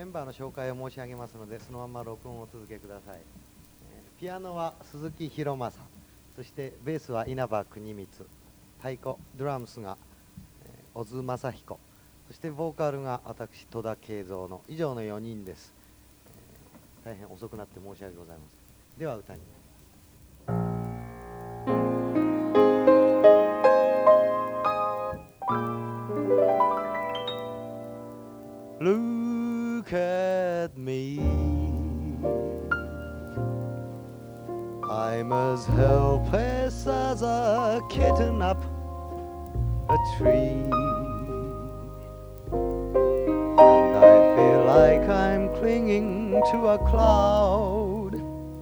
メンバーの紹介を申し上げますので、そのまま録音をお続けください。ピアノは鈴木博正、そしてベースは稲葉国光、太鼓ドラムスが小津正彦、そしてボーカルが私戸田慶三の以上の4人です。大変遅くなって申し訳ございません。では歌に。Look at me, I'm as helpless as a kitten up a tree, and I feel like I'm clinging to a cloud.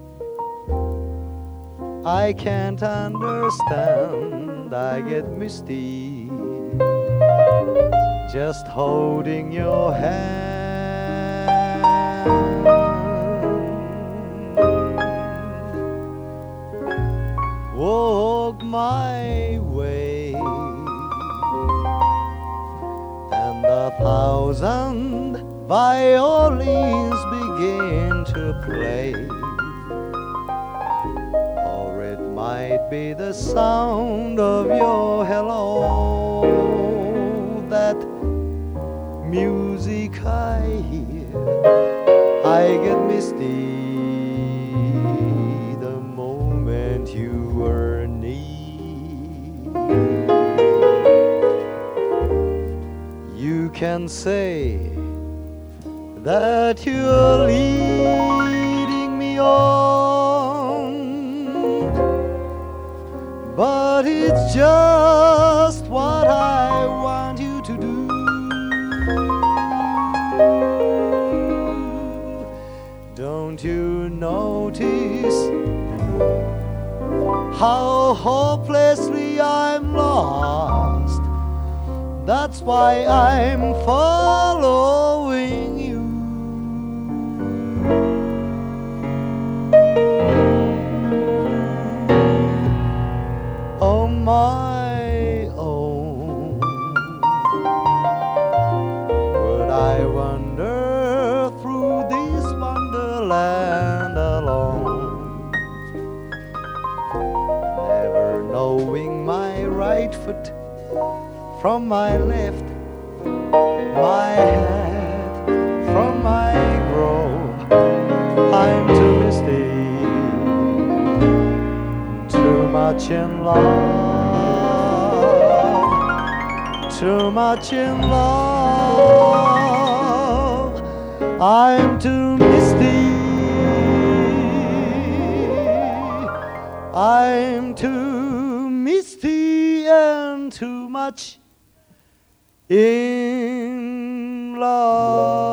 I can't understand, I get misty just holding your hand. Walk my way, and 1,000 violins begin to play, or it might be the sound of your hello, that music I hear. I get misty the moment you are near. You can say that you're leading me on, but it's just what I want you to do. Don't you notice how hopelessly I'm lost? That's why I'm following you. On my own, would I wander through this wonderland alone, never knowing my right foot from my left, my hat from my grove? I'm too misty, too much in love, too much in love. I'm too misty, I'm too misty and too much in love.